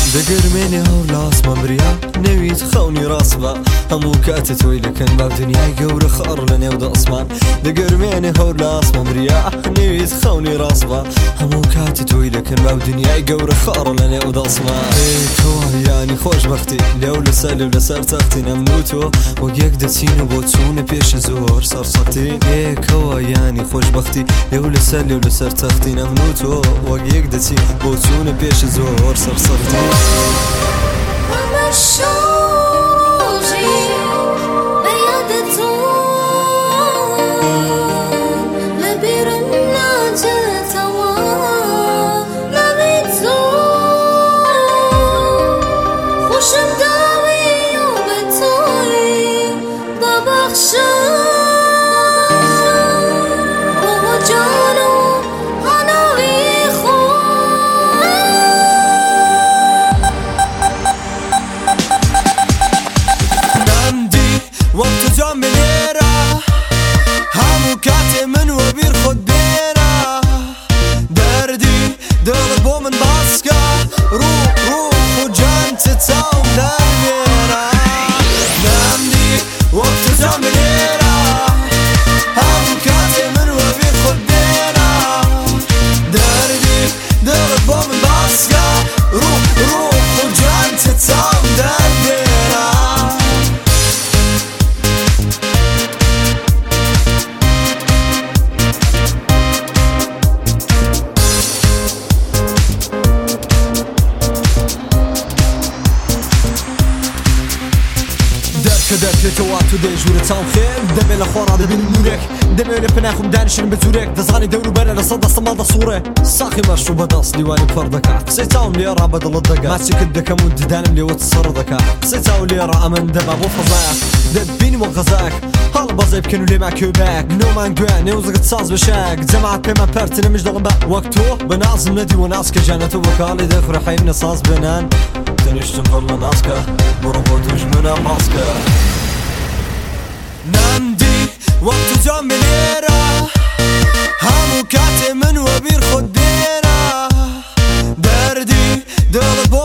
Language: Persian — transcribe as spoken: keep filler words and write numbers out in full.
دەگەرمێنێ هەور لە ئاسمان بریا نەویت خەونی ڕاست بە هەموو کاتە تۆی لەکەن باو دنیای گەورە خەڕ لە نێو دەسمان دەگەرمێنێ هەور لە ئاسمان بریا نەویت خەونی ڕاست بە هەموو کاتە تۆی لەکەن باو دنیای گەورە خەڕ لە نێو دەسمان تۆ ینی خۆشبەختی لێو لەسەر لێو لەسەر تەختی نەمن و تۆ وەک یەک دەچین و بۆ چوونە پێش زۆر سەرسەختی ئێکەوە ینی خۆشبەختی لێو لەسەر لێو لەسەر تەختی نەمن و تۆ وەک یەک دەچین بۆ چوونە پێش زۆر سەرسەختی وقت جام منێرە هەموو کاتێ من وە بیر خۆت بێنە دەردی دڵت بۆ من باسکە ڕوو ڕوو و جان چ چاوم دەرمێنە نەمدی وقت جام منێرە هەموو کاتێ من وە بیر خۆت بێنە دەردی دڵت بۆ من باسکە ڕوو ڕوو و جان چ چاوم دەرمێنە کە دەرکێتەوە تو دێ ژوورە چاوم خێر دەبێ لە خۆڕا دەبین نورێک دەبێ لە پەناخم دانیشن بە جوورێک دەزانی دەوروبەرە لە سەد دەستەماڵ دەسوڕێ ساخی مەشروب بەدەست لیوانی پڕ دەکات قسەی چاوم لێڕا بە دڵت دەگات ماچێکت دەکەم و ددانم لێوەت سەڕ دەکات قسەی چاو لێڕا ئەمەن دەما بۆ فەزایە دەتبینی وە غەزاک هەڵ بەزەی بکەن و لێما کێوباک نۆمان گوێ نێوزەکەت ساز بەشاک جەماعەت پێمان پەرتە نەمیش دەڵم بە وەک تۆ بە نازم نەدی و ناز کە ژانەتە وەکاڵی دەخورە حەیمنە ساز بێنان تەنیشتم پڕ لە ناسکە بڕۆ بۆ دوژمنە ماسکە نەمدی وەقت جام منێرە هەموو کاتێ من وە بیر خۆت بێنە دەردی دڵت بۆ